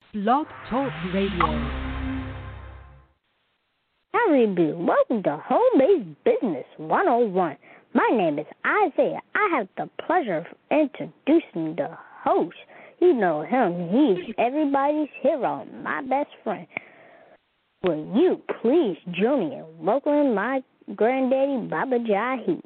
Blog Talk Radio. Howdy, do. Welcome to Home-Based Business 101. My name is Isaiah. I have the pleasure of introducing the host. You know him. He's everybody's hero, my best friend. Will you please join me in welcoming my granddaddy, Baba Jahi?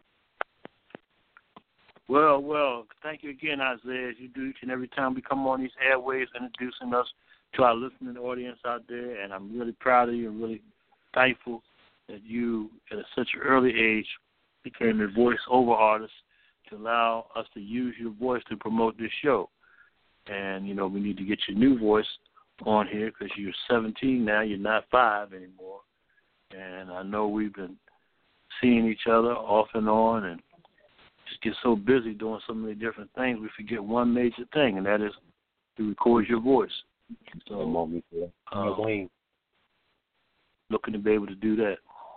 Well, thank you again, Isaiah, as you do each and every time we come on these airwaves introducing us to our listening audience out there, and I'm really proud of you and really thankful that you, at such an early age, became a voice-over artist to allow us to use your voice to promote this show. And, you know, we need to get your new voice on here because you're 17 now, you're not 5 anymore. And I know we've been seeing each other off and on and just get so busy doing so many different things, we forget one major thing, and that is to record your voice. So, looking to be able to do that.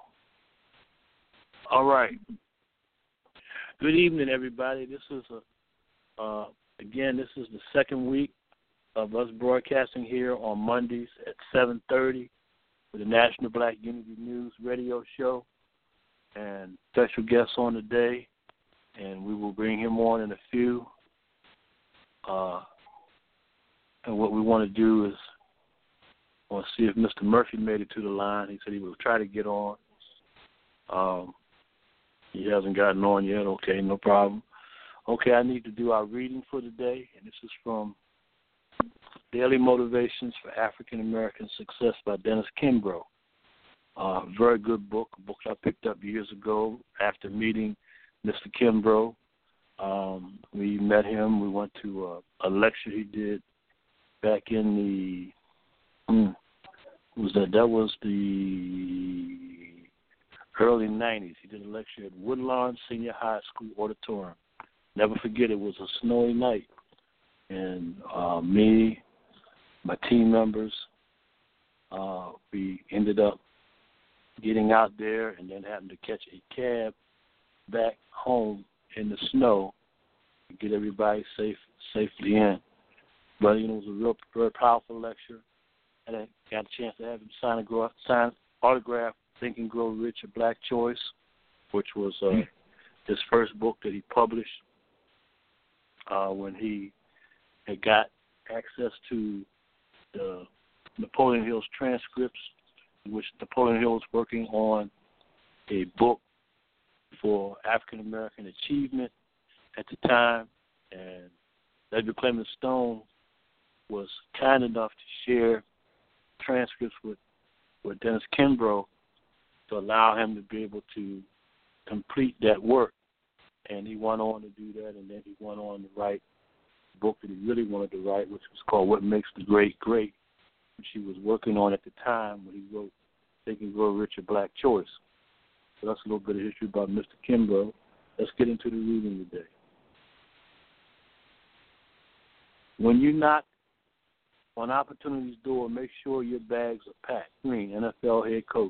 All right. Good evening, everybody. This is this is the second week of us broadcasting here on Mondays at 7:30 with the National Black Unity News radio show, and special guests on today. And we will bring him on in a few. And what we want to do is I want to see if Mr. Murphy made it to the line. He said he will try to get on. He hasn't gotten on yet. Okay, no problem. Okay, I need to do our reading for today, and this is from Daily Motivations for African American Success by Dennis Kimbrough. Very good book, a book I picked up years ago after meeting Mr. Kimbrough. We met him. We went to a lecture he did back in the, that was the early 90s. He did a lecture at Woodlawn Senior High School Auditorium. Never forget, it was a snowy night. And me, my team members, we ended up getting out there and then having to catch a cab back home in the snow to get everybody safely in. But, you know, it was a very powerful lecture. And I got a chance to have him sign autograph Think and Grow Rich, A Black Choice, which was his first book that he published when he had got access to the Napoleon Hill's transcripts, in which Napoleon Hill was working on a book for African American achievement at the time, and Edgar Clement Stone was kind enough to share transcripts with Dennis Kimbrough to allow him to be able to complete that work. And he went on to do that, and then he went on to write the book that he really wanted to write, which was called What Makes the Great Great, which he was working on at the time when he wrote Think and Grow Rich, A Black Choice. So that's a little bit of history about Mr. Kimbrough. Let's get into the reading today. When you knock on opportunity's door, make sure your bags are packed. Green, NFL head coach.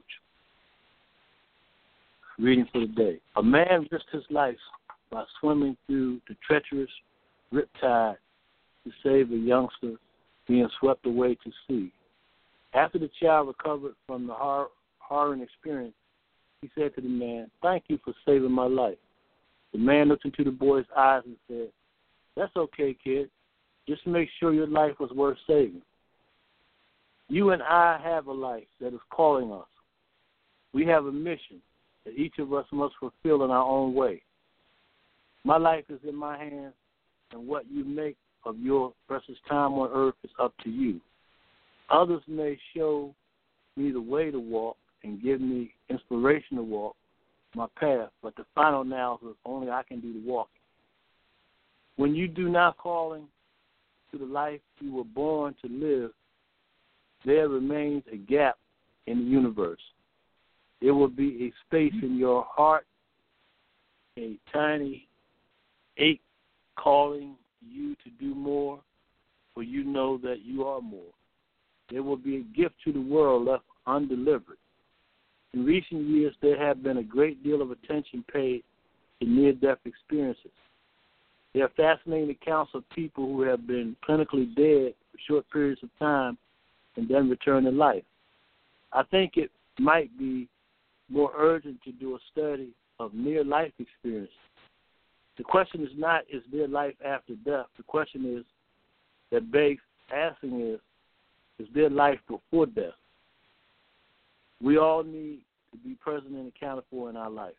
Reading for the day. A man risked his life by swimming through the treacherous riptide to save a youngster being swept away to sea. After the child recovered from the harrowing experience, he said to the man, "Thank you for saving my life." The man looked into the boy's eyes and said, "That's okay, kid. Just make sure your life was worth saving." You and I have a life that is calling us. We have a mission that each of us must fulfill in our own way. My life is in my hands, and what you make of your precious time on earth is up to you. Others may show me the way to walk and give me inspiration to walk my path, but the final analysis, only I can do the walking. When you do not calling to the life you were born to live, there remains a gap in the universe. There will be a space in your heart, a tiny ache calling you to do more, for you know that you are more. There will be a gift to the world left undelivered. In recent years, there have been a great deal of attention paid to near-death experiences. There are fascinating accounts of people who have been clinically dead for short periods of time and then return to life. I think it might be more urgent to do a study of near-life experience. The question is not, is there life after death? The question is, that begs asking is there life before death? We all need to be present and accounted for in our life.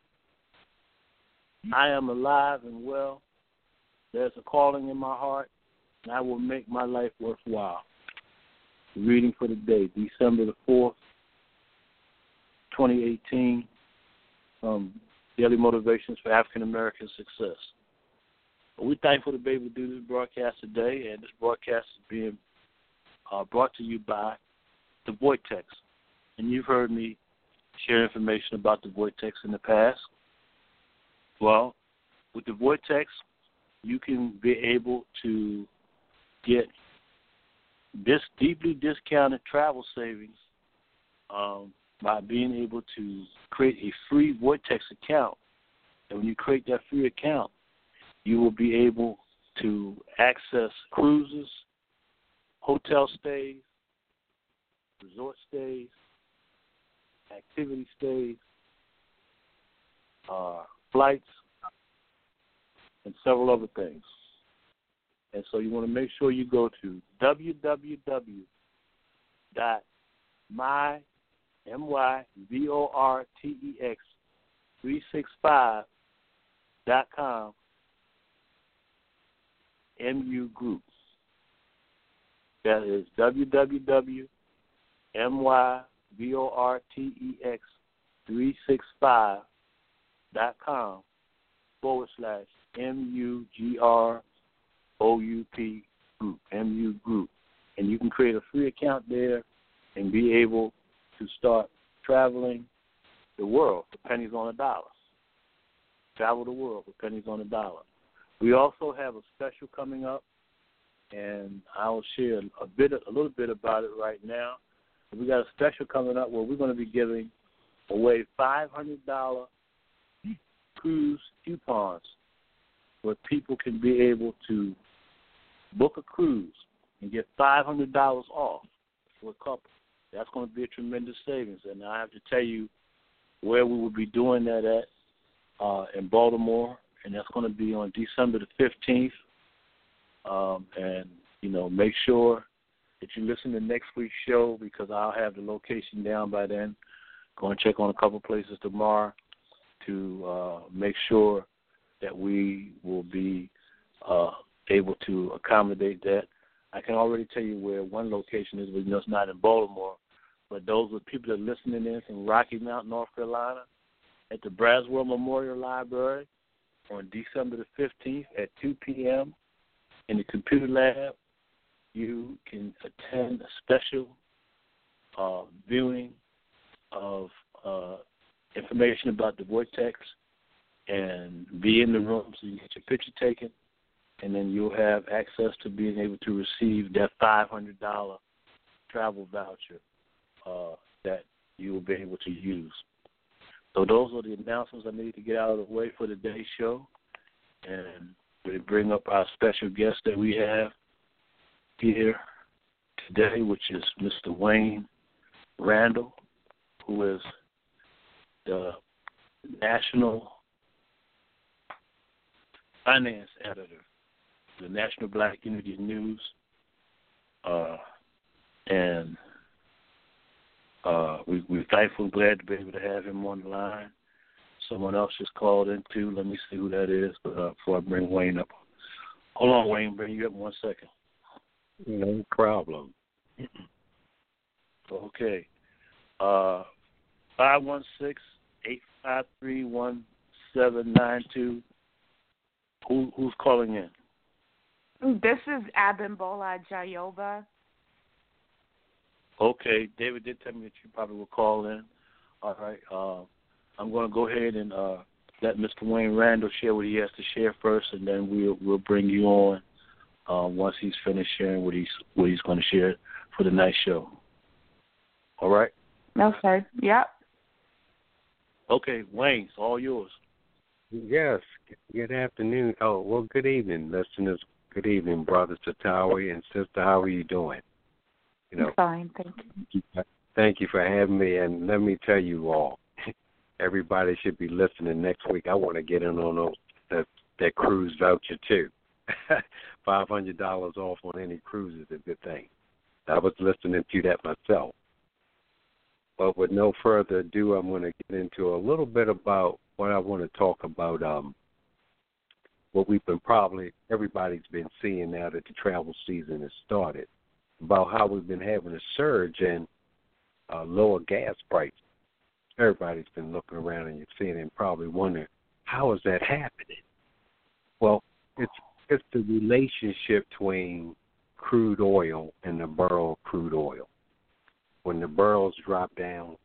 I am alive and well. There's a calling in my heart, and I will make my life worthwhile. The reading for the day, December the 4th, 2018, Daily Motivations for African American Success. We're thankful to be able to do this broadcast today, and this broadcast is being brought to you by the Vortex. And you've heard me share information about the Vortex in the past. Well, with the Vortex, you can be able to get this deeply discounted travel savings by being able to create a free Vortex account. And when you create that free account, you will be able to access cruises, hotel stays, resort stays, activity stays, flights, and several other things. And so you want to make sure you go to www.myvortex365.com MU Group. That is www.myvortex365.com/MUGROUP Group, MU Group. And you can create a free account there and be able to start traveling the world for pennies on a dollar. Travel the world for pennies on a dollar. We also have a special coming up, and I'll share a little bit about it right now. We got a special coming up where we're going to be giving away $500 cruise coupons where people can be able to book a cruise and get $500 off for a couple. That's going to be a tremendous savings, and I have to tell you where we will be doing that at in Baltimore, and that's going to be on December the 15th. And, make sure that you listen to next week's show because I'll have the location down by then. Go and check on a couple places tomorrow to make sure that we will be able to accommodate that. I can already tell you where one location is, but it's not in Baltimore. But those are people that are listening in from Rocky Mount, North Carolina, at the Braswell Memorial Library on December the 15th at 2 p.m. in the computer lab. You can attend a special viewing of information about the Vortex and be in the room so you get your picture taken, and then you'll have access to being able to receive that $500 travel voucher that you will be able to use. So those are the announcements I need to get out of the way for today's show. And we bring up our special guest that we have here today, which is Mr. Wayne Randall, who is the National Finance Editor, the National Black Unity News, and we're thankful and glad to be able to have him on the line. Someone else just called in, too. Let me see who that is before I bring Wayne up. Hold on, Wayne. Bring you up 1 second. No problem. Okay. 516-853-1792. Who's calling in? This is Abimbola Jayoba. Okay. David did tell me that you probably will call in. All right. I'm going to go ahead and let Mr. Wayne Randall share what he has to share first, and then we'll bring you on once he's finished sharing what he's going to share for the night show. All right? Okay. Yep. Okay, Wayne, it's all yours. Yes. Good afternoon. Oh, well, good evening, listeners. Good evening, Brother Satawi and Sister. How are you doing? I'm fine, thank you. Thank you for having me. And let me tell you all, everybody should be listening next week. I want to get in on that cruise voucher too. $500 off on any cruise is a good thing. I was listening to that myself. But with no further ado, I'm going to get into a little bit about what I want to talk about. What everybody's been seeing now that the travel season has started, about how we've been having a surge in lower gas prices. Everybody's been looking around and you're seeing and probably wondering, how is that happening? Well, it's the relationship between crude oil and the barrel of crude oil. When the barrels drop down,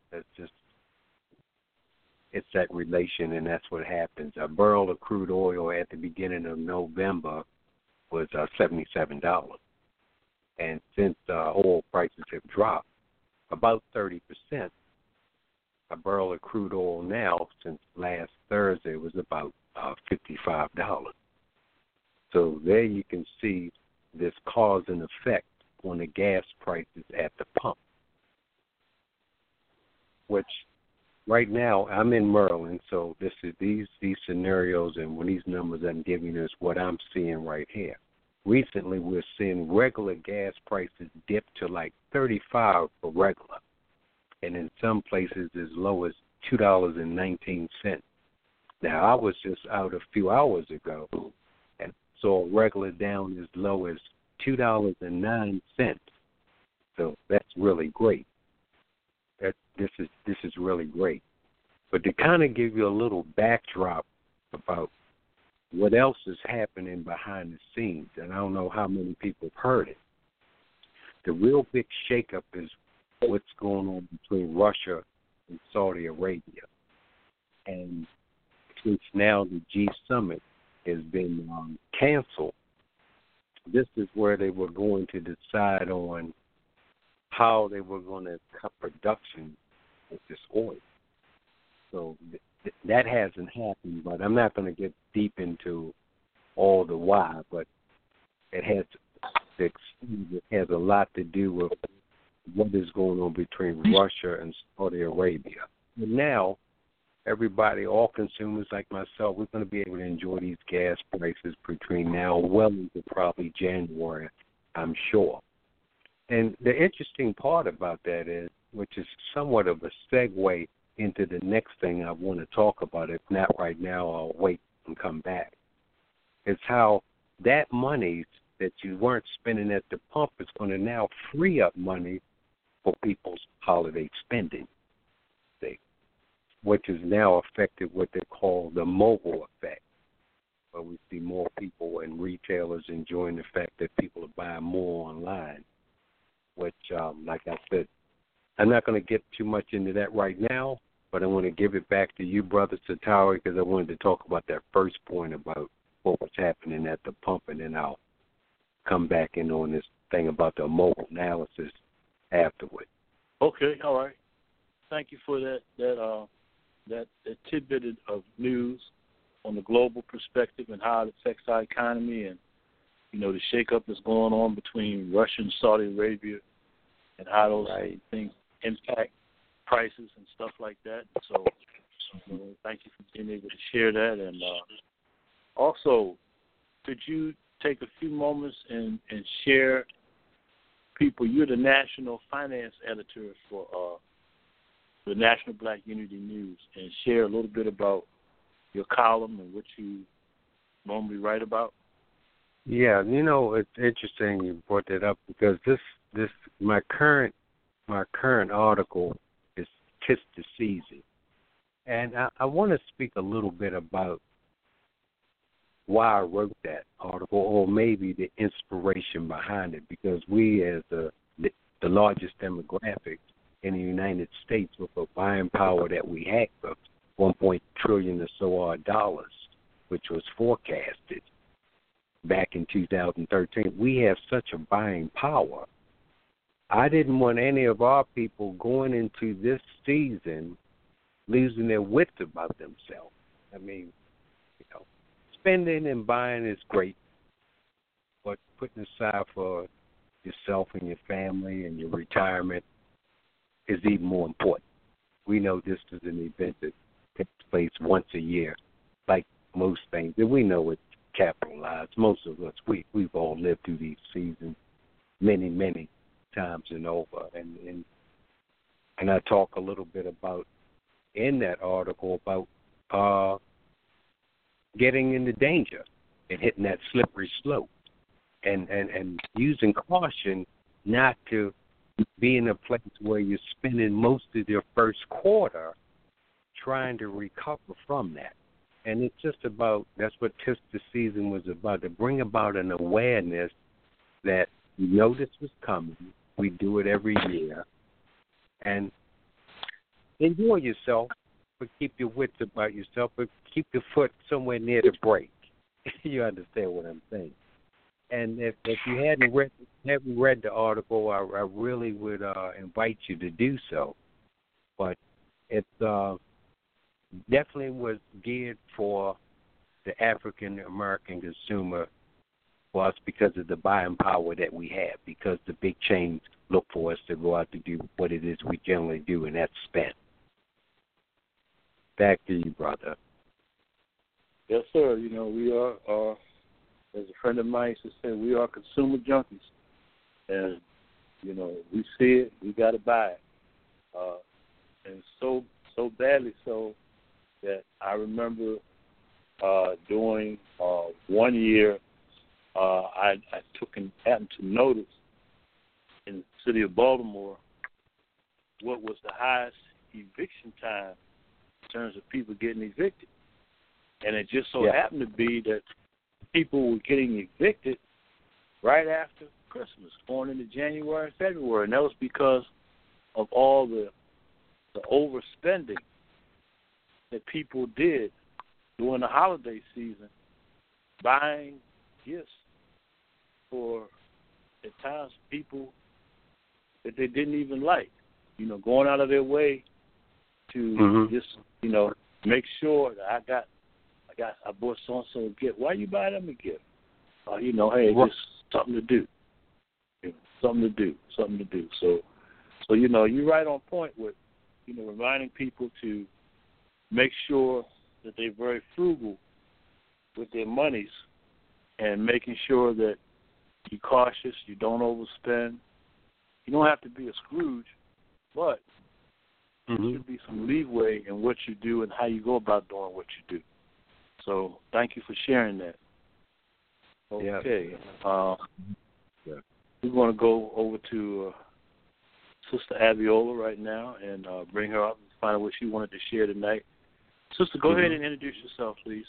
it's that relation, and that's what happens. A barrel of crude oil at the beginning of November was $77. And since oil prices have dropped about 30%, a barrel of crude oil now, since last Thursday, was about $55. So there you can see this cause and effect on the gas prices at the pump, which right now I'm in Maryland, so this is these scenarios and when these numbers I'm giving you is what I'm seeing right here. Recently, we're seeing regular gas prices dip to like $35 for regular, and in some places as low as $2.19. Now, I was just out a few hours ago and saw regular down as low as $2.09. So that's really great. This is really great. But to kind of give you a little backdrop about what else is happening behind the scenes, and I don't know how many people have heard it, the real big shakeup is what's going on between Russia and Saudi Arabia. And since now the G Summit has been canceled, this is where they were going to decide on how they were going to cut production of this oil. So that hasn't happened, but I'm not going to get deep into all the why, but it has a lot to do with what is going on between Russia and Saudi Arabia. And now, everybody, all consumers like myself, we're going to be able to enjoy these gas prices between now well into probably January, I'm sure. And the interesting part about that is, which is somewhat of a segue into the next thing I want to talk about. If not right now, I'll wait and come back. It's how that money that you weren't spending at the pump is going to now free up money for people's holiday spending, which has now affected what they call the mobile effect, where we see more people and retailers enjoying the fact that people are buying more online, which, like I said, I'm not going to get too much into that right now, but I want to give it back to you, Brother Satawi, because I wanted to talk about that first point about what was happening at the pump, and then I'll come back in on this thing about the mobile analysis afterward. Okay, all right. Thank you for that tidbit of news on the global perspective and how it affects our economy and, the shakeup that's going on between Russia and Saudi Arabia and how those things impact prices and stuff like that. So thank you for being able to share that. And also, could you take a few moments and share people? You're the national finance editor for the National Black Unity News, and share a little bit about your column and what you normally write about. Yeah, it's interesting you brought that up because this my current article is "Tis the Season," and I want to speak a little bit about why I wrote that article, or maybe the inspiration behind it, because we, as the largest demographic in the United States, with a buying power that we have of $1.1 trillion or so odd dollars, which was forecasted back in 2013, we have such a buying power. I didn't want any of our people going into this season losing their wits about themselves. I mean, spending and buying is great, putting aside for yourself and your family and your retirement is even more important. We know this is an event that takes place once a year, like most things, and we know it's capitalized. Most of us, we've all lived through these seasons many, many times and over. And I talk a little bit about, in that article, about getting into danger and hitting that slippery slope and using caution not to be in a place where you're spending most of your first quarter trying to recover from that. And it's just about, that's what Tista season was about, to bring about an awareness that you know this was coming. We do it every year. And enjoy yourself, but keep your wits about yourself, but keep your foot somewhere near the brake. You understand what I'm saying? And if you hadn't read the article, I really would invite you to do so. But it definitely was geared for the African American consumer, for us, because of the buying power that we have, because the big chains look for us to go out to do what it is we generally do, and that's spend. Back to you, brother. Yes, sir. You know, we are, as a friend of mine used to say, we are consumer junkies. And, you know, we see it, we got to buy it. And so badly so that I remember during 1 year, I happened to notice in the city of Baltimore what was the highest eviction time in terms of people getting evicted. And it just so happened to be that people were getting evicted right after Christmas, going into January and February. And that was because of all the overspending that people did during the holiday season, buying gifts for, at times, people that they didn't even like. You know, going out of their way to just, you know, make sure that I bought so-and-so a gift. Why you buy them a gift? You know, hey, just something to do. You know, something to do. So, you know, you're right on point with, you know, reminding people to make sure that they're very frugal with their monies and making sure that you're cautious, you don't overspend. You don't have to be a Scrooge, but there should be some leeway in what you do and how you go about doing what you do. So thank you for sharing that. Okay. We want to go over to Sister Abiola right now and bring her up and find out what she wanted to share tonight. Sister, go ahead and introduce yourself, please.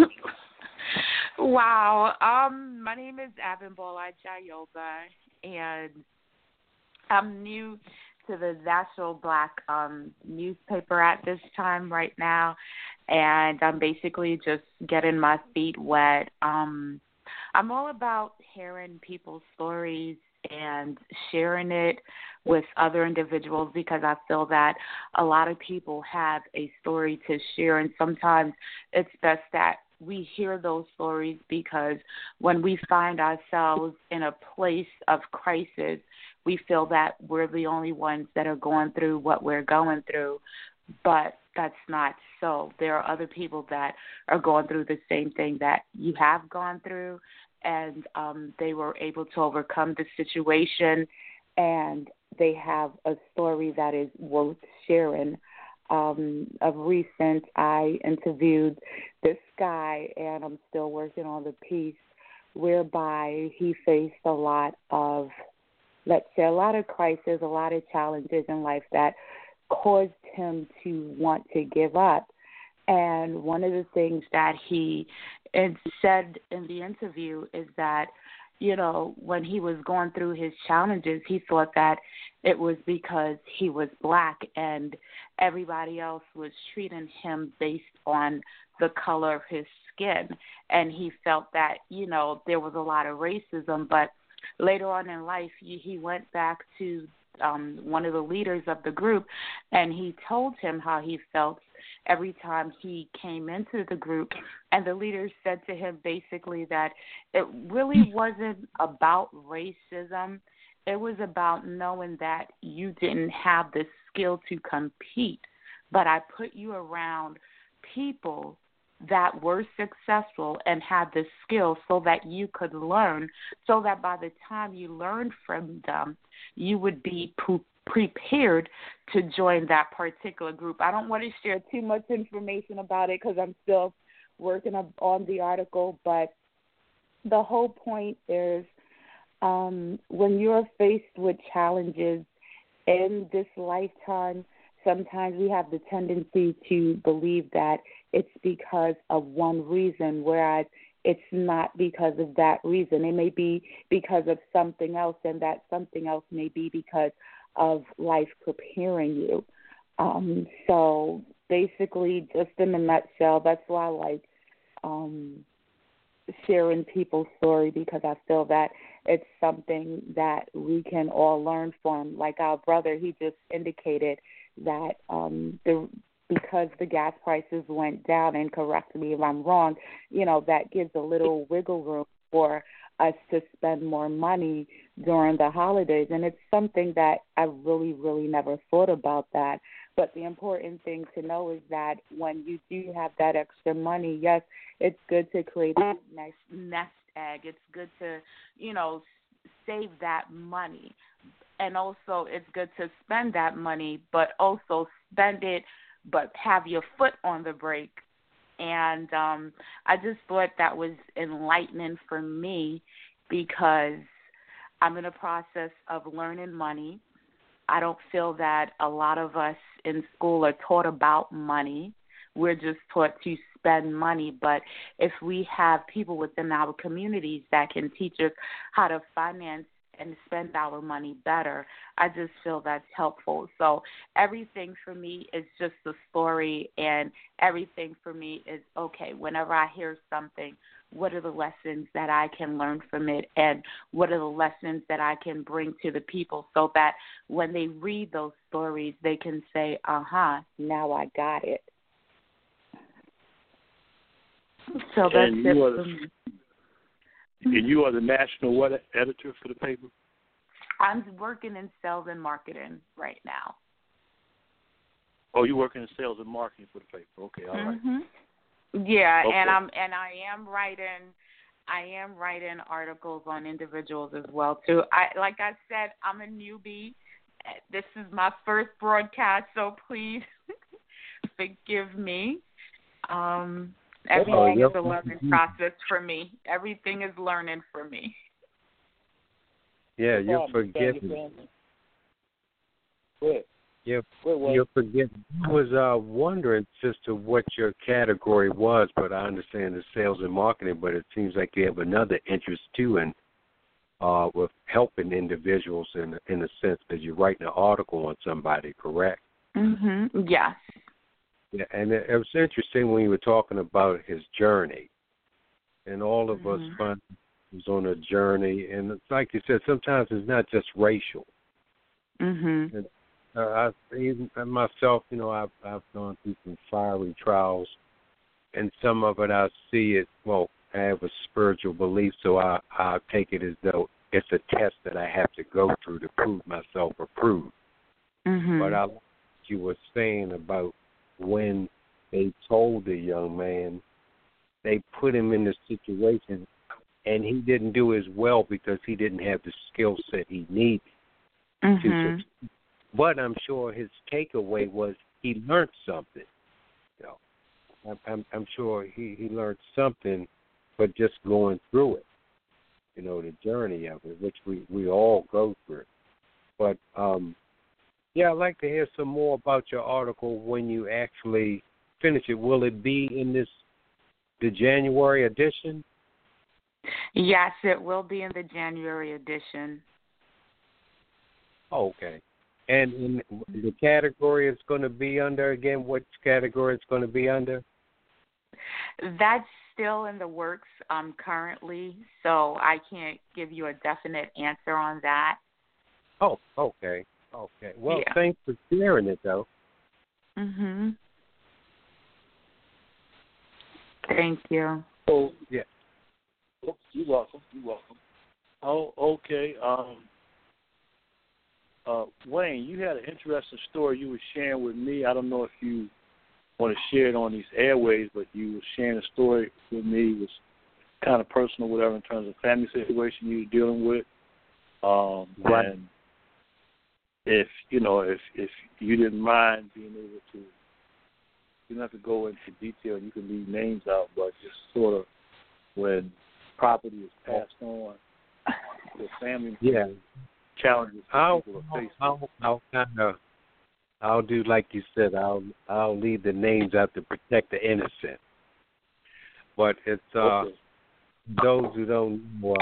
Wow. My name is Abimbola Jayoba, and I'm new to the National Black newspaper at this time right now, and I'm basically just getting my feet wet. I'm all about hearing people's stories and sharing it with other individuals, because I feel that a lot of people have a story to share, and sometimes it's best that we hear those stories, because when we find ourselves in a place of crisis, we feel that we're the only ones that are going through what we're going through, but that's not so. There are other people that are going through the same thing that you have gone through, and they were able to overcome the situation, and they have a story that is worth sharing. Of recent, I interviewed this guy, and I'm still working on the piece, whereby he faced a lot of, let's say, a lot of crises, a lot of challenges in life that caused him to want to give up. And one of the things that he said in the interview is that, you know, when he was going through his challenges, he thought that it was because he was black and everybody else was treating him based on the color of his skin. And he felt that, you know, there was a lot of racism. But later on in life, he went back to one of the leaders of the group, and he told him how he felt every time he came into the group. And the leader said to him basically that it really wasn't about racism. It was about knowing that you didn't have the skill to compete, but I put you around people that were successful and had the skill so that you could learn, so that by the time you learned from them, you would be prepared to join that particular group. I don't want to share too much information about it because I'm still working on the article, but the whole point is when you're faced with challenges in this lifetime, sometimes we have the tendency to believe that it's because of one reason, whereas it's not because of that reason. It may be because of something else, and that something else may be because of life preparing you. So basically, just in a nutshell, that's why I like sharing people's story, because I feel that it's something that we can all learn from. Like our brother, he just indicated that because the gas prices went down, and correct me if I'm wrong, that gives a little wiggle room for us to spend more money during the holidays. And it's something that I really, really never thought about that. But the important thing to know is that when you do have that extra money, yes, it's good to create a nest egg. It's good to, save that money. And also it's good to spend that money, but also spend it, but have your foot on the brake. And I just thought that was enlightening for me, because I'm in a process of learning money. I don't feel that a lot of us in school are taught about money. We're just taught to spend money. But if we have people within our communities that can teach us how to finance and spend our money better, I just feel that's helpful. So everything for me is just a story, and everything for me is, okay, whenever I hear something, what are the lessons that I can learn from it, and what are the lessons that I can bring to the people, so that when they read those stories, they can say, now I got it. So that's it for me. And you are the national editor for the paper? I'm working in sales and marketing right now. Oh, you're working in sales and marketing for the paper. Okay, all right. Yeah, okay. and I am writing articles on individuals as well too. Like I said, I'm a newbie. This is my first broadcast, so please forgive me. Everything is a learning process for me. Everything is learning for me. Yeah, you're forgiven. You're forgiven. I was wondering, sister, what your category was, but I understand it's sales and marketing, but it seems like you have another interest, too, in with helping individuals in a sense, that you're writing an article on somebody, correct? Yes. Yeah, and it was interesting when you were talking about his journey, and all of us find was on a journey, and it's like you said, sometimes it's not just racial. And, even myself, I've gone through some fiery trials, and some of it I see it. Well, I have a spiritual belief, so I take it as though it's a test that I have to go through to prove myself approved. But I like what you were saying about when they told the young man, they put him in the situation, and he didn't do as well because he didn't have the skill set he needed to succeed. But I'm sure his takeaway was he learned something. I'm sure he learned something, but just going through it, the journey of it, which we all go through. But yeah, I'd like to hear some more about your article when you actually finish it. Will it be in the January edition? Yes, it will be in the January edition. Okay. And in the category it's going to be under, again, which category it's going to be under? That's still in the works currently, so I can't give you a definite answer on that. Oh, okay. Okay. Well, Yeah. thanks for sharing it, though. Mhm. Thank you. Oh, Yeah. oh, you're welcome. You're welcome. Oh, okay. Wayne, you had an interesting story you were sharing with me. I don't know if you want to share it on these airways, but you were sharing a story with me. It was kind of personal, whatever, in terms of family situation you were dealing with. Right. And if you didn't mind being able to, you don't have to go into detail. You can leave names out, but just sort of when property is passed on, the family challenges people are facing. I'll do like you said. I'll leave the names out to protect the innocent. But it's Okay. those who don't know.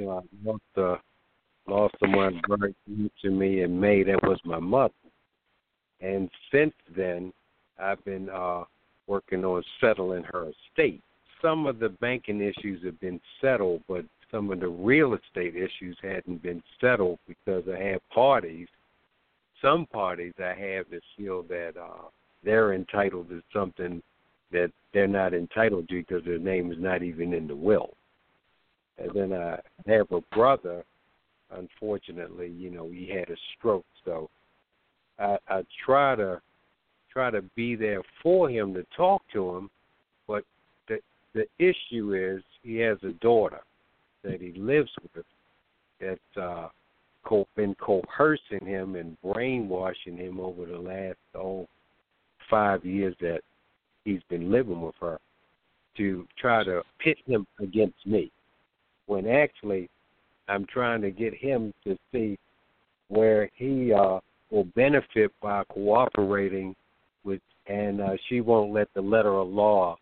I lost someone very new to me in May. That was my mother. And since then, I've been working on settling her estate. Some of the banking issues have been settled, but some of the real estate issues hadn't been settled because I have parties. Some parties I have that feel that they're entitled to something that they're not entitled to because their name is not even in the will. And then I have a brother. Unfortunately, he had a stroke, so I try to be there for him to talk to him, but the issue is he has a daughter that he lives with that's been coercing him and brainwashing him over the last 5 years that he's been living with her to try to pit him against me, when actually I'm trying to get him to see where he will benefit by cooperating with, and she won't let the letter of law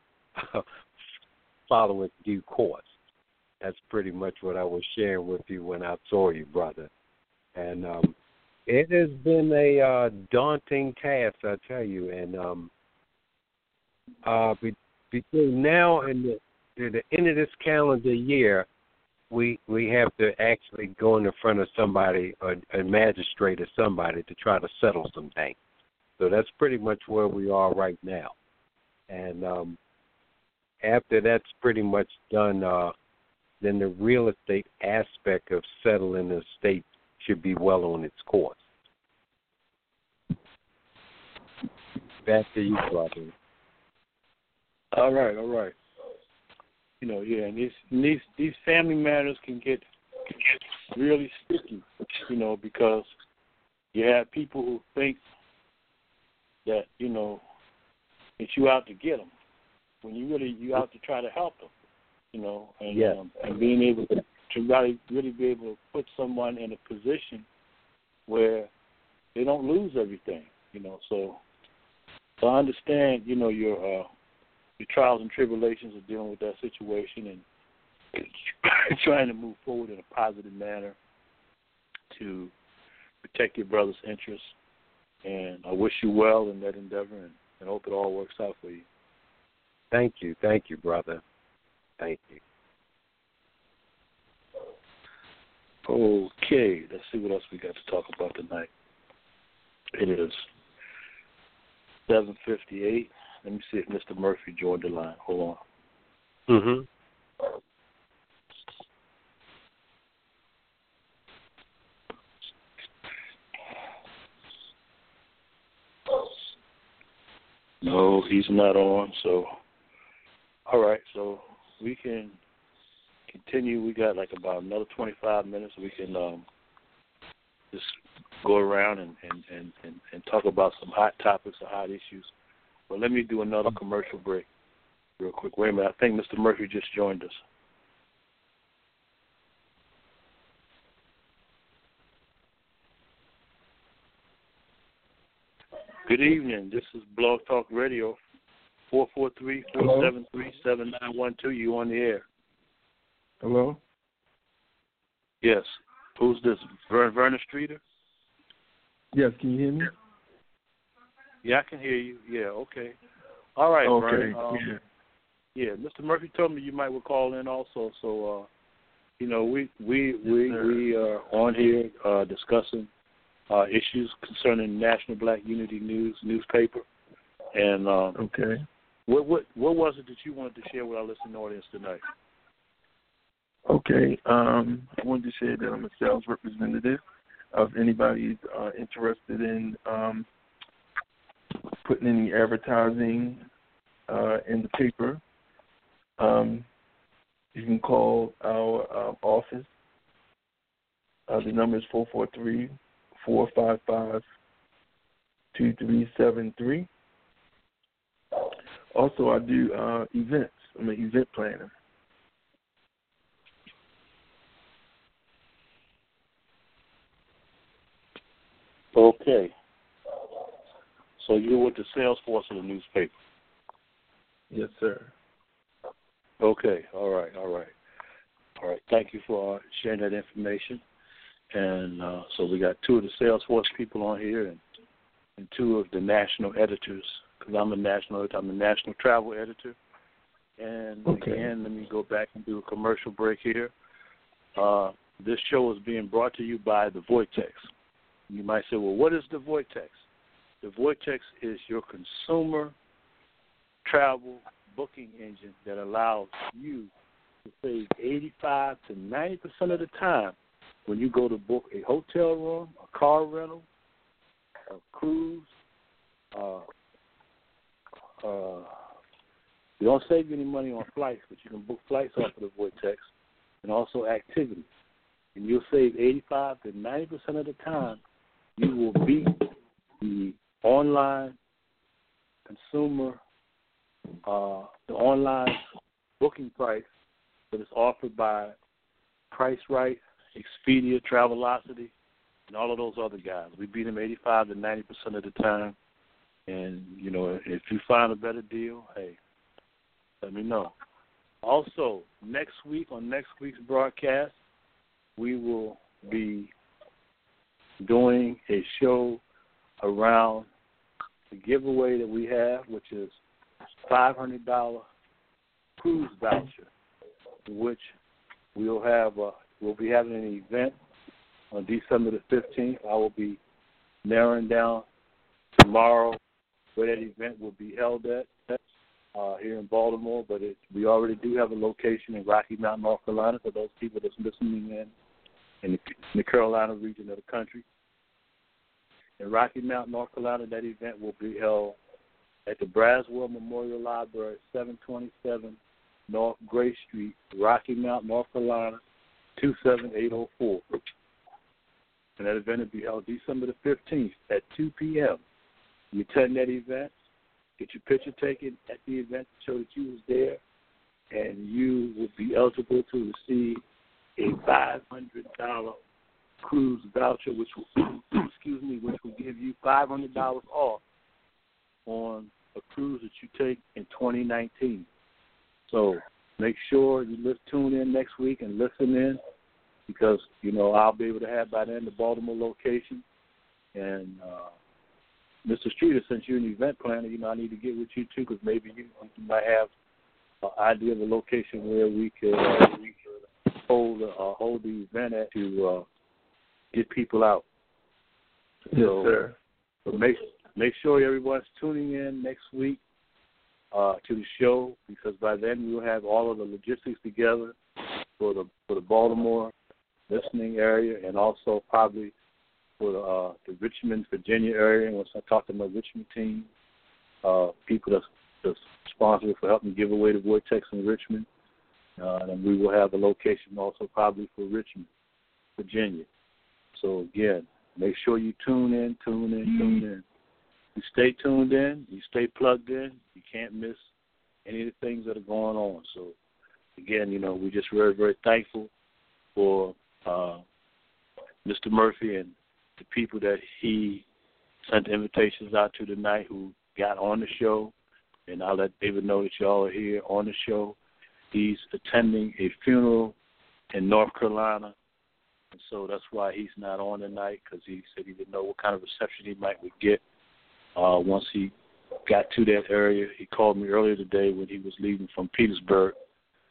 follow its due course. That's pretty much what I was sharing with you when I saw you, brother. And it has been a daunting task, I tell you. And between now and the end of this calendar year, we have to actually go in front of somebody, a magistrate or somebody, to try to settle some things. So that's pretty much where we are right now. And after that's pretty much done, then the real estate aspect of settling the estate should be well on its course. Back to you, brother. All right. And these family matters can get really sticky, because you have people who think that, that you out to get them, when you out to try to help them, and being able to really be able to put someone in a position where they don't lose everything, So I understand, your trials and tribulations of dealing with that situation and trying to move forward in a positive manner to protect your brother's interests. And I wish you well in that endeavor and hope it all works out for you. Thank you, brother. Thank you. Okay, let's see what else we got to talk about tonight. It is 7:58. Let me see if Mr. Murphy joined the line. Hold on. Mm-hmm. No, he's not on. So, all right. So we can continue. We got like about another 25 minutes. We can just go around and talk about some hot topics or hot issues. But let me do another commercial break real quick. Wait a minute. I think Mr. Murphy just joined us. Good evening. This is Blog Talk Radio, 443-473-7912. You on the air. Hello? Yes. Who's this? Vernon Streeter? Yes, can you hear me? Yeah, I can hear you. Yeah, okay. All right, okay. Vernon. Yeah, Mr. Murphy told me you might will call in also. So, we are on here discussing issues concerning National Black Unity newspaper. And Okay. What was it that you wanted to share with our listening audience tonight? Okay. I wanted to share that I'm a sales representative. If anybody's interested in putting any advertising in the paper, you can call our office. The number is 443-455-2373. Also, I do events. I'm an event planner. Okay. So you're with the sales force of the newspaper? Yes, sir. Okay. All right. Thank you for sharing that information. And so we got 2 of the Salesforce people on here and 2 of the national editors, because I'm a national travel editor. And okay. Again, let me go back and do a commercial break here. This show is being brought to you by the Vortex. You might say, well, what is the Vortex? The Vortex is your consumer travel booking engine that allows you to save 85 to 90% of the time when you go to book a hotel room, a car rental, a cruise. You don't save any money on flights, but you can book flights off of the Vortex and also activities. And you'll save 85 to 90% of the time. You will beat the online consumer, the online booking price that is offered by Price Right, Expedia, Travelocity, and all of those other guys. We beat them 85 to 90% of the time. And, you know, if you find a better deal, hey, let me know. Also, next week, on next week's broadcast, we will be doing a show around the giveaway that we have, which is $500 cruise voucher, which we'll be having an event on December the 15th. I will be narrowing down tomorrow where that event will be held at here in Baltimore, but we already do have a location in Rocky Mount, North Carolina, for those people that's listening in the Carolina region of the country. In Rocky Mount, North Carolina, that event will be held at the Braswell Memorial Library, 727 North Gray Street, Rocky Mount, North Carolina, 27804. And that event will be held December the 15th at 2 p.m. You attend that event, get your picture taken at the event to show that you was there, and you will be eligible to receive a $500 cruise voucher, which will, which will give you $500 off on a cruise that you take in 2019. So make sure you tune in next week and listen in, because, you know, I'll be able to have by then the Baltimore location. And Mr. Streeter, since you're an event planner, you know, I need to get with you too, because maybe you might have an idea of a location where we could hold the event at to get people out. Yes, sir. So make sure everyone's tuning in next week to the show, because by then we'll have all of the logistics together for the Baltimore listening area, and also probably for the Richmond, Virginia area. And once I talk to my Richmond team, people that's responsible for helping give away the Vortex in Richmond, and we will have a location also probably for Richmond, Virginia. So again, make sure you tune in. You stay tuned in, you stay plugged in, you can't miss any of the things that are going on. So again, you know, we're just very, very thankful for Mr. Murphy and the people that he sent invitations out to tonight who got on the show. And I'll let David know that y'all are here on the show. He's attending a funeral in North Carolina, and so that's why he's not on tonight, because he said he didn't know what kind of reception he would get once he got to that area. He called me earlier today when he was leaving from Petersburg,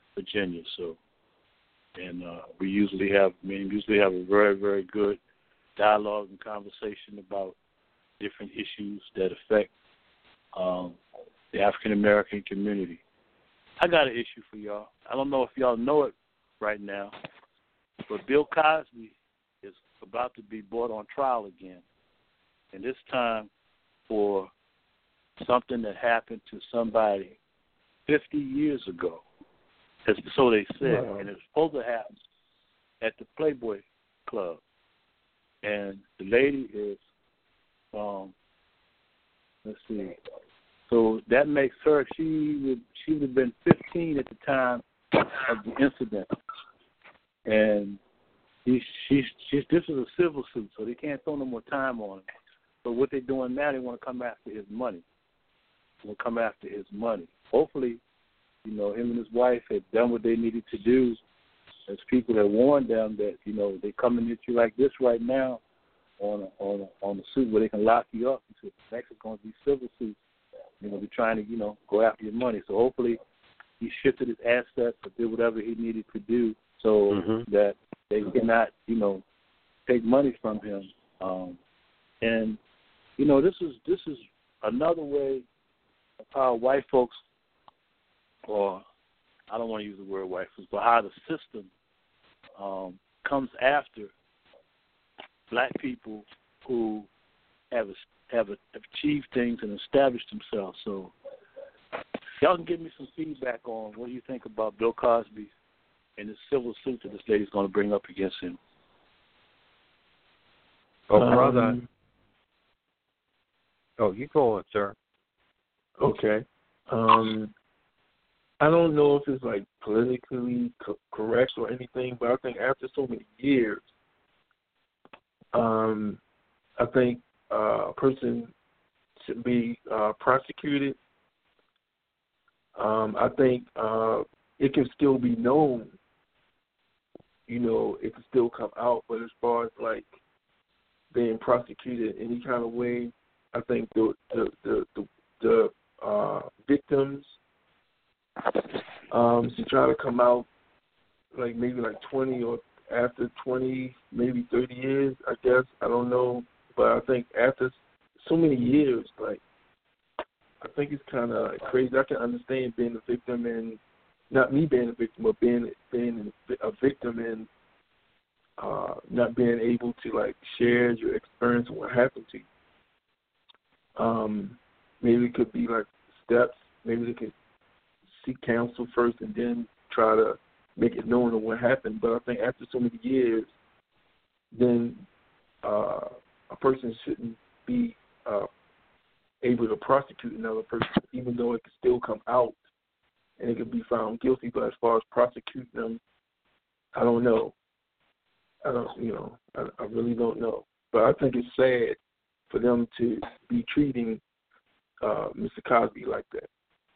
Virginia. So, and we usually have a very, very good dialogue and conversation about different issues that affect the African American community. I got an issue for y'all. I don't know if y'all know it right now, but Bill Cosby is about to be brought on trial again, and this time for something that happened to somebody 50 years ago. So they said, and it's supposed to happen at the Playboy Club. And the lady is, let's see, so that makes her, she would have been 15 at the time of the incident. And this is a civil suit, so they can't throw no more time on him. So what they're doing now, they want to come after his money. Hopefully, him and his wife had done what they needed to do. As people that warned them that, they coming at you like this right now on a suit where they can lock you up. He said, next is going to be civil suits. They're trying to, go after your money. So hopefully he shifted his assets or did whatever he needed to do so that they cannot, take money from him. And this is another way of how white folks, or I don't want to use the word white folks, but how the system comes after black people who have achieved things and established themselves. So y'all can give me some feedback on what do you think about Bill Cosby and the civil suit that this lady's going to bring up against him. Oh, brother. You go on, sir. Okay. I don't know if it's like politically correct or anything, but I think after so many years, I think a person should be prosecuted. I think it can still be known. It can still come out, but as far as like being prosecuted any kind of way, I think the victims should try to come out like maybe like 20 or after 20, maybe 30 years, I guess. I don't know. But I think after so many years, like, I think it's kind of crazy. I can understand being a victim and not me being a victim, but being a victim and not being able to, like, share your experience and what happened to you. Maybe it could be, like, steps. Maybe they could seek counsel first and then try to make it known of what happened. But I think after so many years, then a person shouldn't be able to prosecute another person, even though it could still come out and it could be found guilty. But as far as prosecuting them, I don't know. I really don't know. But I think it's sad for them to be treating Mr. Cosby like that.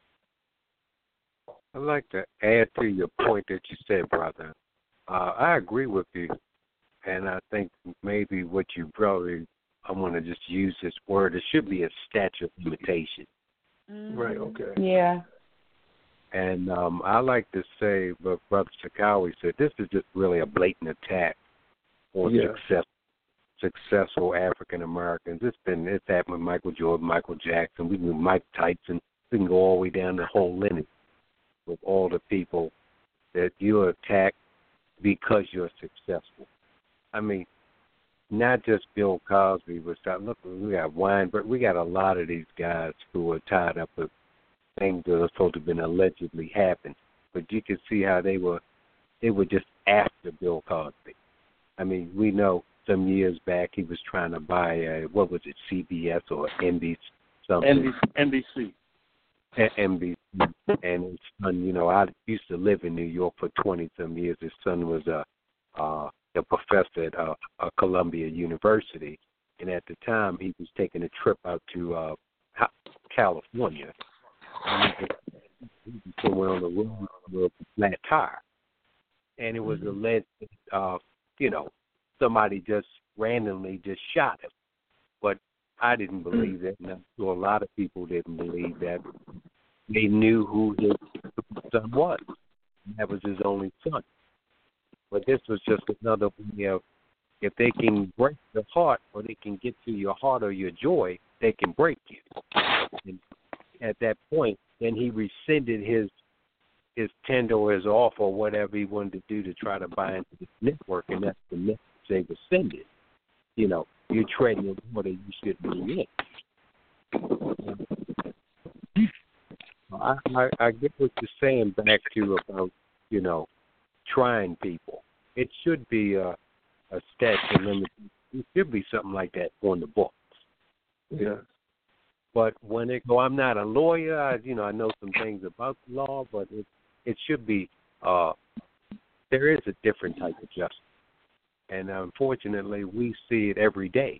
I'd like to add to your point that you said, brother. I agree with you, and I think maybe what you probably, I'm going to just use this word, it should be a statute of limitation. Right, okay. Yeah. And I like to say, but Brother Chakawi said, this is just really a blatant attack on successful African Americans. It's happened with Michael Jordan, Michael Jackson, we can Mike Tyson, we can go all the way down the whole lineage with all the people that you attack because you're successful. I mean, not just Bill Cosby, but look, we got Weinberg, we got a lot of these guys who are tied up with things that are supposed to have been allegedly happened. But you can see how they were just after Bill Cosby. I mean, we know some years back he was trying to buy what was it, CBS or NBC something? NBC. NBC. And his son, I used to live in New York for 20-some years. His son was a professor at Columbia University, and at the time he was taking a trip out to California. And he was somewhere on the road with a flat tire, and it was alleged, somebody just randomly just shot him. But I didn't believe that, and I'm sure a lot of people didn't believe that. They knew who his son was. That was his only son. But this was just another way of if they can break the heart or they can get to your heart or your joy, they can break you. And at that point, then he rescinded his tender or his offer or whatever he wanted to do to try to buy into this network, and that's the message they rescinded. You know, you're treading water you shouldn't be in. I get what you're saying back to about, you know, trying people. It should be a statute limit. It should be something like that on the books. Yeah. But when it go, I'm not a lawyer. I know some things about the law, but it should be. There is a different type of justice, and unfortunately, we see it every day.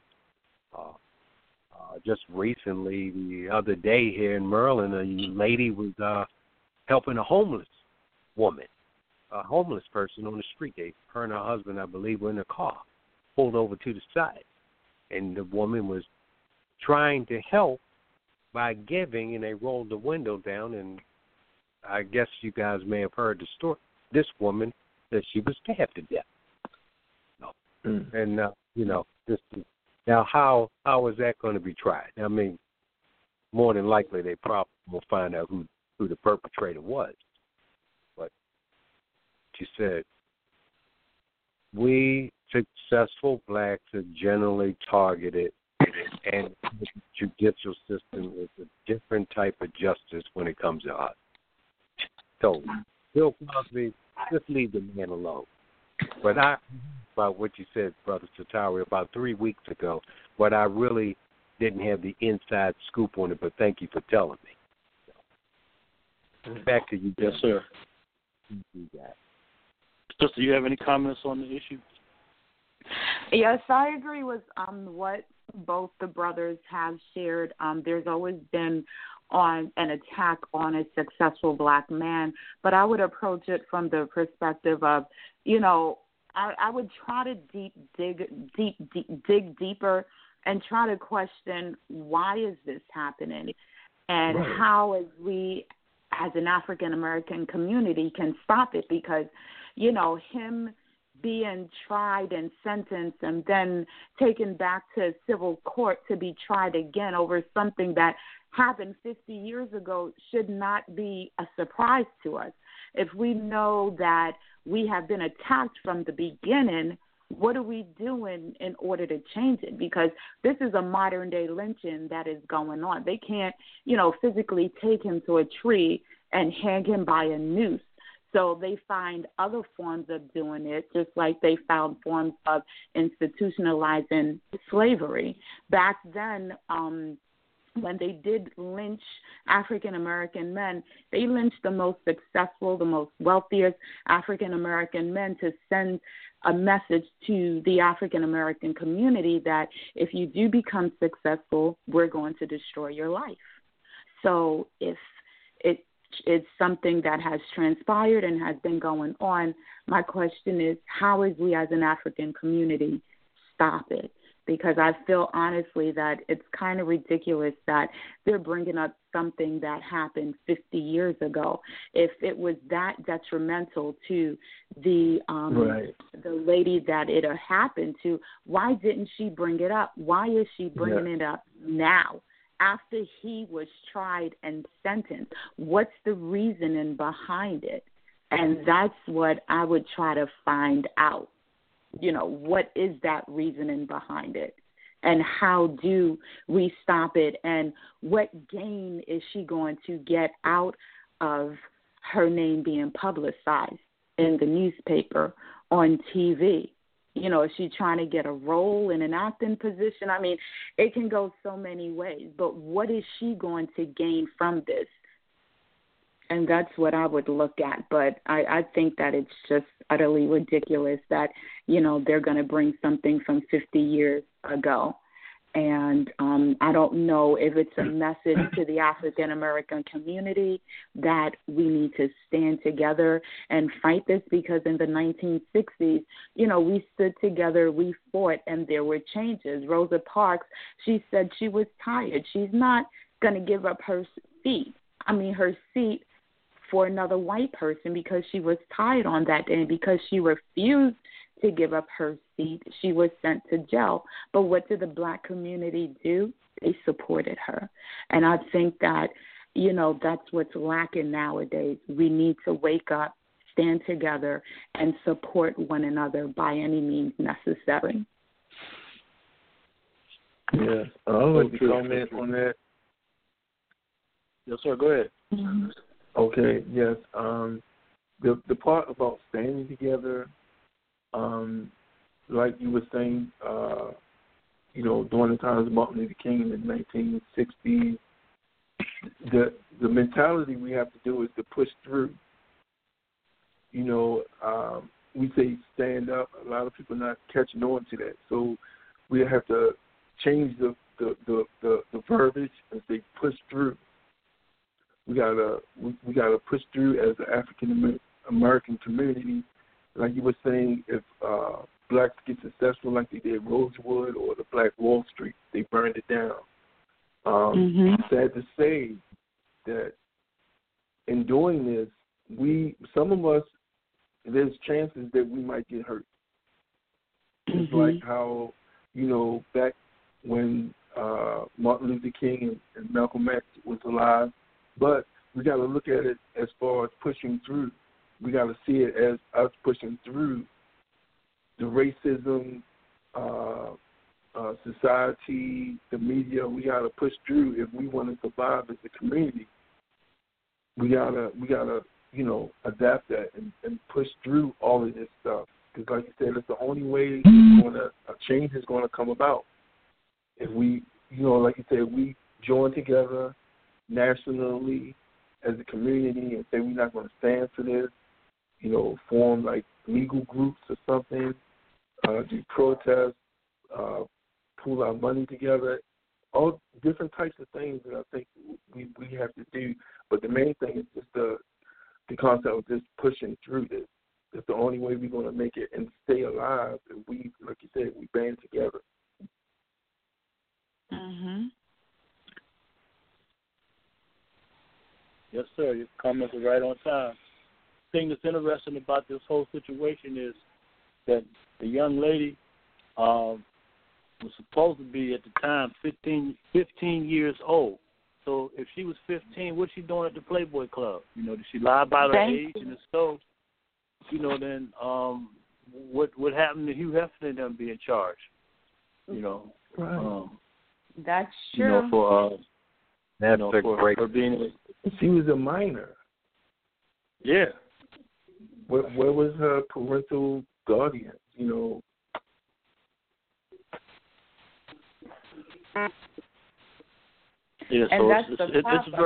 Just recently, the other day here in Maryland, a lady was helping a homeless woman, a homeless person on the street. Her and her husband, I believe, were in a car, pulled over to the side, and the woman was trying to help by giving, and they rolled the window down, and I guess you guys may have heard the story. This woman said she was stabbed to death. And, this is. Now, how is that going to be tried? I mean, more than likely they probably will find out who the perpetrator was. But she said, we successful blacks are generally targeted, and the judicial system is a different type of justice when it comes to us. So, Bill Cosby, just leave the man alone. But about what you said, Brother Satawi, about 3 weeks ago, but I really didn't have the inside scoop on it, but thank you for telling me. Back to you. Yes, sir. Sister, do you have any comments on the issue? Yes, I agree with what both the brothers have shared. There's always been on an attack on a successful black man, but I would approach it from the perspective of, I would try to dig deeper and try to question, why is this happening, and how as we as an African American community can stop it, because him being tried and sentenced and then taken back to civil court to be tried again over something that happened 50 years ago should not be a surprise to us. If we know that we have been attacked from the beginning, what are we doing in order to change it? Because this is a modern day lynching that is going on. They can't, physically take him to a tree and hang him by a noose. So they find other forms of doing it, just like they found forms of institutionalizing slavery. Back then, when they did lynch African American men, they lynched the most successful, the most wealthiest African American men to send a message to the African American community that if you do become successful, we're going to destroy your life. So if it's something that has transpired and has been going on, my question is, how is we as an African community stop it? Because I feel honestly that it's kind of ridiculous that they're bringing up something that happened 50 years ago. If it was that detrimental to the lady that it happened to, why didn't she bring it up? Why is she bringing it up now, after he was tried and sentenced? What's the reasoning behind it? And that's what I would try to find out. What is that reasoning behind it? And how do we stop it? And what gain is she going to get out of her name being publicized in the newspaper, on TV? Is she trying to get a role in an acting position? I mean, it can go so many ways. But what is she going to gain from this? And that's what I would look at. But I think that it's just utterly ridiculous that, they're going to bring something from 50 years ago. And I don't know if it's a message to the African American community that we need to stand together and fight this, because in the 1960s, we stood together, we fought, and there were changes. Rosa Parks, she said she was tired. She's not going to give up her seat for another white person, because she was tired on that day, and because she refused to give up her seat. She was sent to jail. But what did the black community do? They supported her. And I think that, you know, that's what's lacking nowadays. We need to wake up, stand together, and support one another by any means necessary. Yeah, I would like to comment on that. Yes, sir. Go ahead. Mm-hmm. Okay. Yes. The part about standing together, like you were saying, you know, during the times of Martin Luther King in the 1960s, the mentality we have to do is to push through. You know, we say stand up. A lot of people are not catching on to that, so we have to change the verbiage and say push through. We gotta push through as the African American community. Like you were saying, if blacks get successful like they did Rosewood or the Black Wall Street, they burned it down. Sad to say that in doing this, some of us, there's chances that we might get hurt. It's like how, you know, back when Martin Luther King and Malcolm X was alive, but we got to look at it as far as pushing through. We got to see it as us pushing through the racism, society, the media. We got to push through if we want to survive as a community. We gotta, you know, adapt that and push through all of this stuff. Because, like you said, it's the only way a change is going to come about. If we, you know, like you said, we join together nationally as a community and say we're not going to stand for this, you know, form like legal groups or something, do protests, pool our money together, all different types of things that I think we have to do. But the main thing is just the concept of just pushing through this. It's the only way we're going to make it and stay alive if we, like you said, we band together. Yes, sir. Your comments are right on time. The thing that's interesting about this whole situation is that the young lady was supposed to be at the time 15 years old. So if she was 15, what's she doing at the Playboy Club? You know, did she lie about her age? And if so, you know, then what happened to Hugh Hefner and them being charged? You know, that's true. You know, for that's you know, for being. She was a minor. Yeah. Where was her parental guardian? You know. Yeah, and so that's it's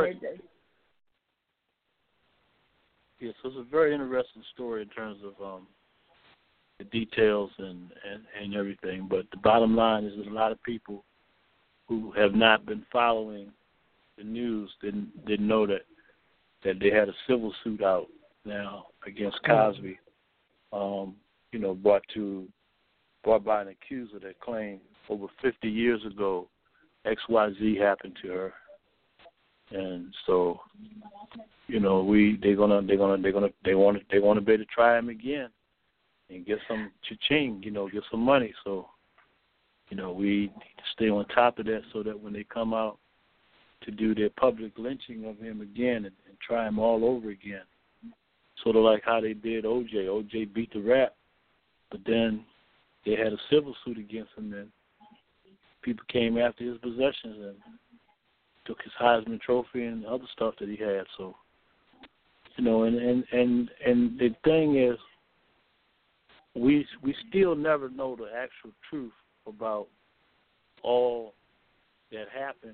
a very interesting story in terms of the details and everything. But the bottom line is that a lot of people who have not been following the news didn't know that they had a civil suit out now against Cosby. You know, brought by an accuser that claimed over 50 years ago XYZ happened to her, and so, you know, they want to be able to try him again and get some cha-ching, you know, get some money. So, you know, we stay on top of that so that when they come out to do their public lynching of him again and try him all over again, sort of like how they did O.J. O.J. beat the rap, but then they had a civil suit against him and people came after his possessions and took his Heisman Trophy and other stuff that he had. So, you know, and the thing is, we still never know the actual truth about all that happened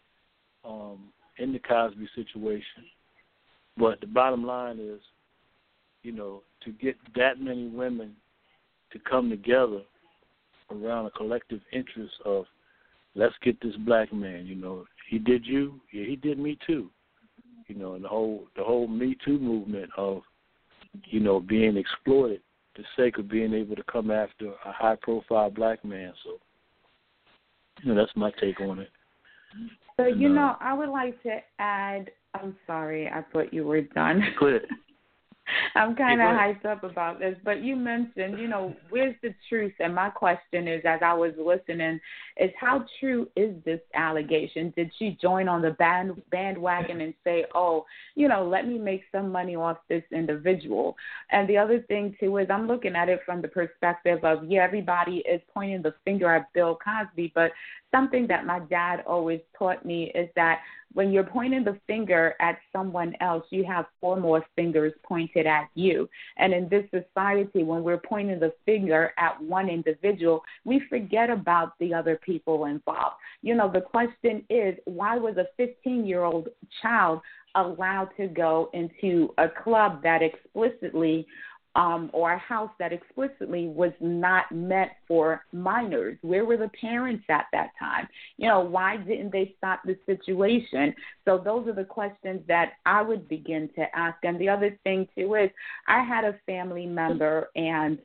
in the Cosby situation. But the bottom line is, you know, to get that many women to come together around a collective interest of let's get this black man, you know, he did you, yeah, he did me too. You know, and the whole Me Too movement of, you know, being exploited for the sake of being able to come after a high profile black man. So, you know, that's my take on it. But you know, I would like to add, I'm sorry, I thought you were done. Go ahead. I'm kind of hyped up about this, but you mentioned, where's the truth? And my question is, as I was listening, is how true is this allegation? Did she join on the bandwagon and say, oh, let me make some money off this individual? And the other thing, too, is I'm looking at it from the perspective of, everybody is pointing the finger at Bill Cosby, but something that my dad always taught me is that when you're pointing the finger at someone else, you have 4 more fingers pointed at you. And in this society, when we're pointing the finger at one individual, we forget about the other people involved. The question is, why was a 15-year-old child allowed to go into a club that explicitly or a house that explicitly was not meant for minors? Where were the parents at that time? Why didn't they stop the situation? So those are the questions that I would begin to ask. And the other thing, too, is I had a family member, and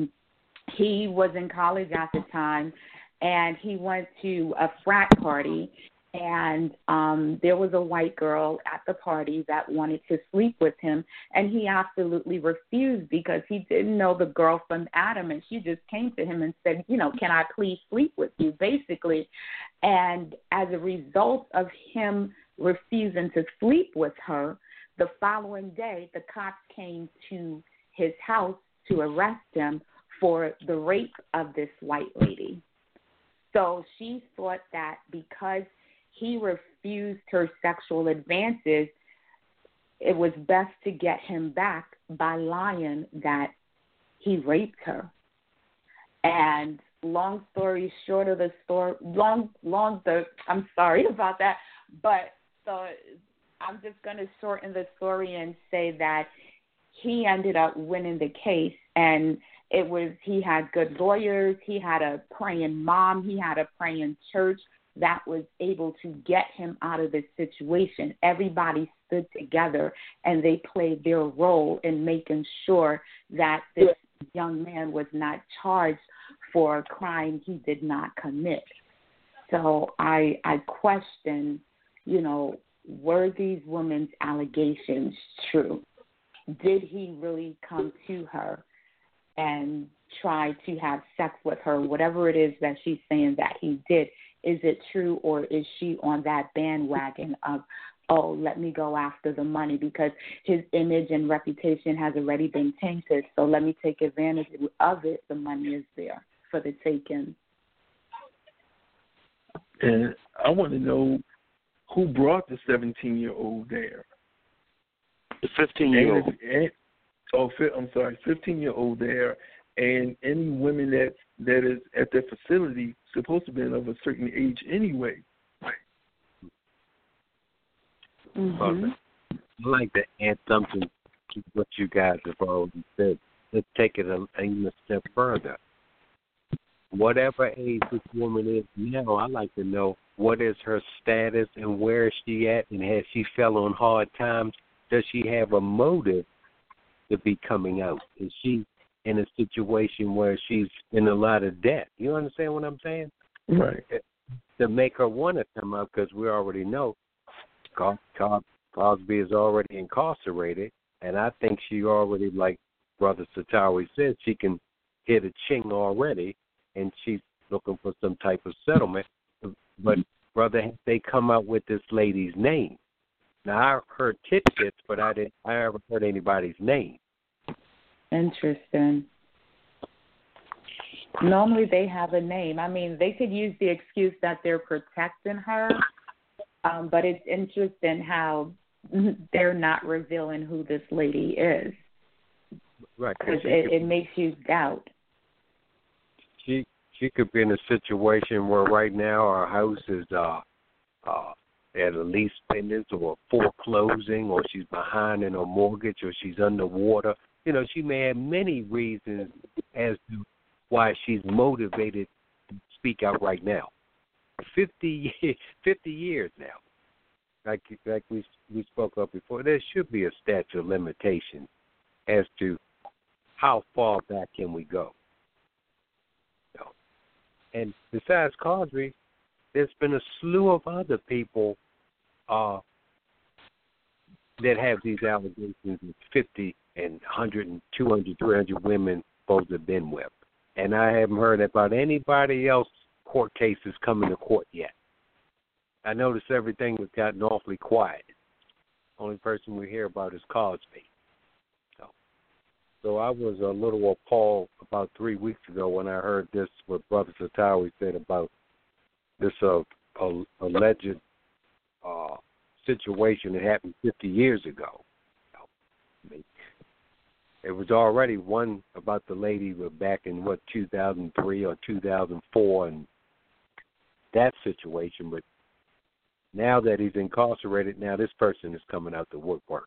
he was in college at the time, and he went to a frat party. And there was a white girl at the party that wanted to sleep with him, and he absolutely refused because he didn't know the girl from Adam, and she just came to him and said, can I please sleep with you, basically. And as a result of him refusing to sleep with her, the following day the cops came to his house to arrest him for the rape of this white lady. So she thought that because he refused her sexual advances, it was best to get him back by lying that he raped her. And long story short of the story, I'm sorry about that, but so I'm just going to shorten the story and say that he ended up winning the case, and he had good lawyers, he had a praying mom, he had a praying church that was able to get him out of this situation. Everybody stood together, and they played their role in making sure that this young man was not charged for a crime he did not commit. So I question, were these women's allegations true? Did he really come to her and try to have sex with her, whatever it is that she's saying that he did? Is it true, or is she on that bandwagon of, oh, let me go after the money because his image and reputation has already been tainted, so let me take advantage of it. The money is there for the taking. And I want to know who brought the 17-year-old there. The 15-year-old. 15-year-old there, and any women that is at their facility supposed to be of a certain age anyway. Mm-hmm. I'd like to add something to what you guys have already said. Let's take it a step further. Whatever age this woman is now, I'd like to know what is her status and where is she at, and has she fell on hard times? Does she have a motive to be coming out? Is she in a situation where she's in a lot of debt? You understand what I'm saying? Right. To make her want to come out, because we already know Cosby is already incarcerated, and I think she already, like Brother Satawi said, she can hit a ching already, and she's looking for some type of settlement. But, brother, they come out with this lady's name. Now, I heard tidbits, but I haven't heard anybody's name. Interesting. Normally they have a name. I mean, they could use the excuse that they're protecting her, but it's interesting how they're not revealing who this lady is. Right. Because it makes you doubt. She could be in a situation where right now our house is at a lease pendants or foreclosing, or she's behind in her mortgage, or she's underwater. She may have many reasons as to why she's motivated to speak out right now. 50 years now. Like we spoke of before, there should be a statute of limitations as to how far back can we go. And besides Cosby, there's been a slew of other people that have these allegations 50 and 100 and 200, 300 women supposed to have been with. And I haven't heard about anybody else court cases coming to court yet. I noticed everything has gotten awfully quiet. Only person we hear about is Cosby. So I was a little appalled about 3 weeks ago when I heard this, what Brother Satawi said about this alleged situation that happened 50 years ago. It was already one about the lady back in, 2003 or 2004 and that situation. But now that he's incarcerated, now this person is coming out to woodwork.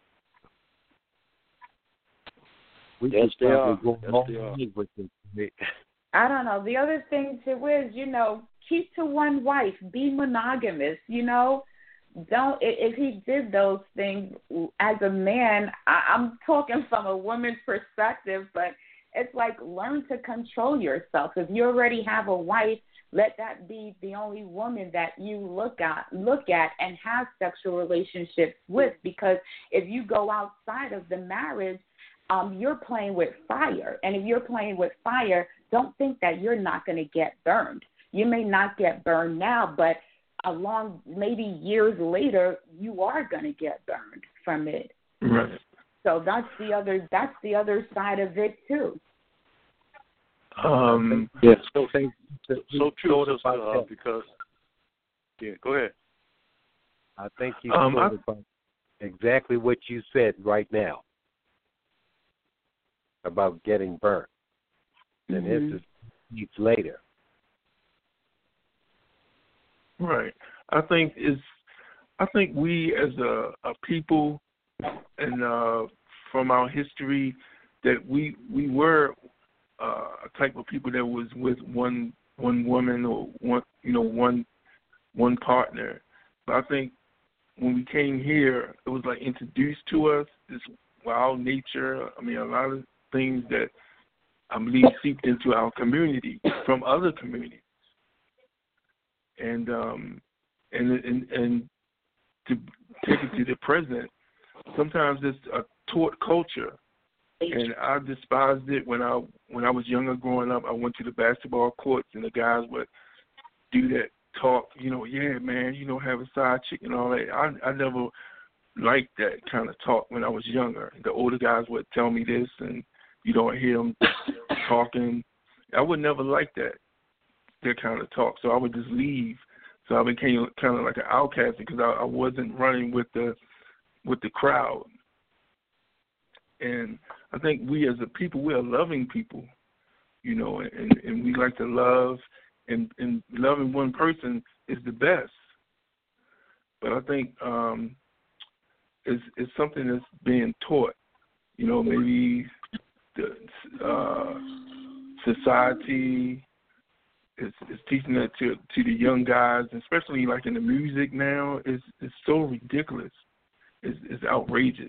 Yes, they are. I don't know. The other thing too is, keep to one wife, be monogamous. Don't. If he did those things as a man, I'm talking from a woman's perspective, but it's like learn to control yourself. If you already have a wife, let that be the only woman that you look at and have sexual relationships with. Because if you go outside of the marriage, you're playing with fire. And if you're playing with fire, don't think that you're not going to get burned. You may not get burned now, but along maybe years later, you are going to get burned from it. Right. So that's the other side of it too. Yes. So true. Because go ahead. I think you told about exactly what you said right now about getting burnt. And this is weeks later. Right. I think we as a people and from our history that we were a type of people that was with one woman or one partner. But I think when we came here, it was like introduced to us this wild nature. I mean, a lot of things that I believe seeped into our community from other communities. And to take it to the present, sometimes it's a taught culture, and I despised it when I was younger growing up. I went to the basketball courts, and the guys would do that talk, yeah, man, have a side chick and all that. I never liked that kind of talk when I was younger. The older guys would tell me this, and you don't hear them talking. I would never like that kind of talk, so I would just leave. So I became kind of like an outcast because I wasn't running with the crowd. And I think we as a people, we are loving people, and we like to love, and loving one person is the best. But I think it's something that's being taught, maybe the society is teaching that to the young guys, especially like in the music now. It's so ridiculous. It's outrageous.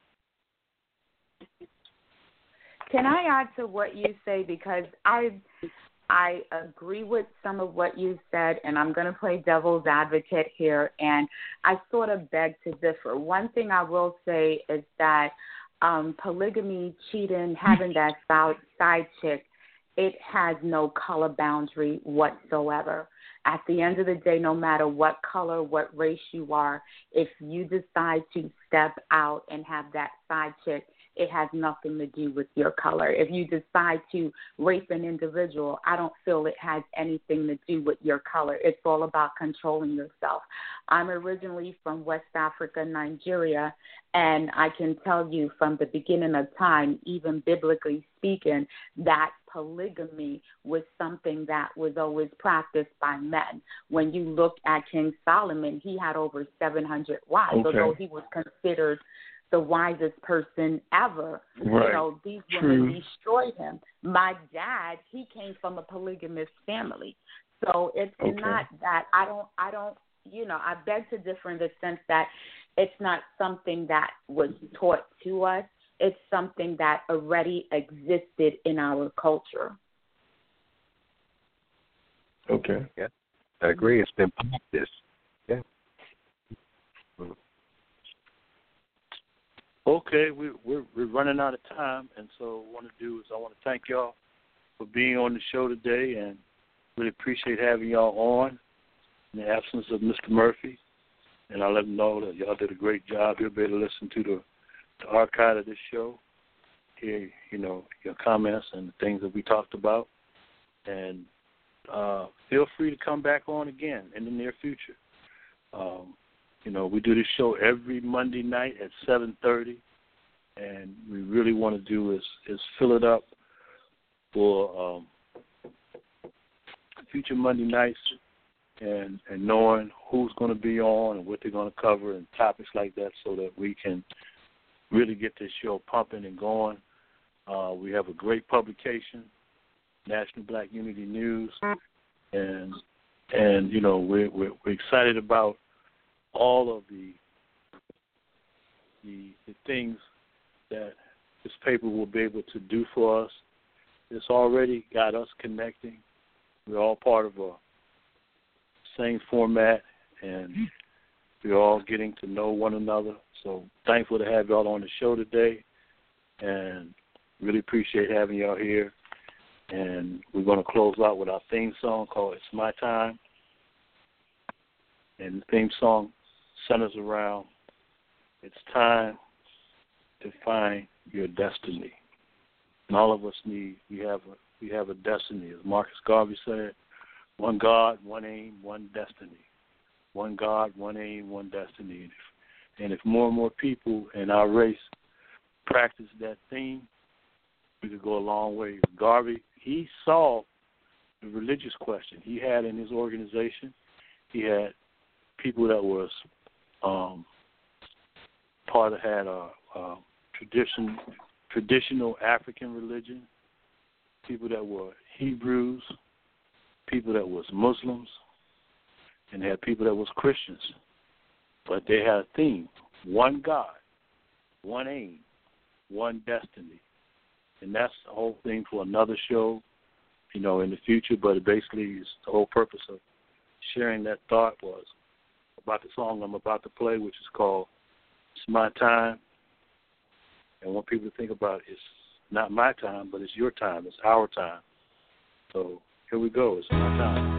Can I add to what you say? Because I agree with some of what you said, and I'm going to play devil's advocate here, and I sort of beg to differ. One thing I will say is that polygamy, cheating, having that side chick, it has no color boundary whatsoever. At the end of the day, no matter what color, what race you are, if you decide to step out and have that side chick, it has nothing to do with your color. If you decide to rape an individual, I don't feel it has anything to do with your color. It's all about controlling yourself. I'm originally from West Africa, Nigeria, and I can tell you from the beginning of time, even biblically speaking, that polygamy was something that was always practiced by men. When you look at King Solomon, he had over 700 wives, although he was considered the wisest person ever. Right. These women destroyed him. My dad, he came from a polygamous family. So it's not that I don't, I beg to differ in the sense that it's not something that was taught to us. It's something that already existed in our culture. Okay. Yeah, I agree. It's been practiced. Yeah. Okay, we're running out of time, and so what I want to do is I want to thank y'all for being on the show today, and really appreciate having y'all on in the absence of Mr. Murphy. And I'll let him know that y'all did a great job. He'll be able to listen to the archive of this show, hear, your comments and the things that we talked about. And feel free to come back on again in the near future. We do this show every Monday night at 7:30, and we really want to do is fill it up for future Monday nights and knowing who's going to be on and what they're going to cover and topics like that so that we can really get this show pumping and going. We have a great publication, National Black Unity News, and we're excited about all of the things that this paper will be able to do for us. It's already got us connecting. We're all part of a same format, and we're all getting to know one another. So thankful to have y'all on the show today, and really appreciate having y'all here. And we're going to close out with our theme song called It's My Time. And the theme song centers around it's time to find your destiny. And all of us we have a destiny. As Marcus Garvey said, one God, one aim, one destiny. One God, one aim, one destiny. And if more and more people in our race practice that theme, we could go a long way. Garvey, he solved the religious question. He had in his organization, he had people that was had a traditional African religion, people that were Hebrews, people that was Muslims, and they had people that was Christians. But they had a theme: one God, one aim, one destiny. And that's the whole thing for another show, in the future. But it basically is the whole purpose of sharing that thought was about the song I'm about to play, which is called It's My Time. And what people think about it's not my time, but it's your time. It's our time. So here we go. It's my time.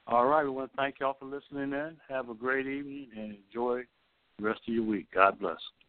All right, we want to thank y'all for listening in. Have a great evening and enjoy the rest of your week. God bless.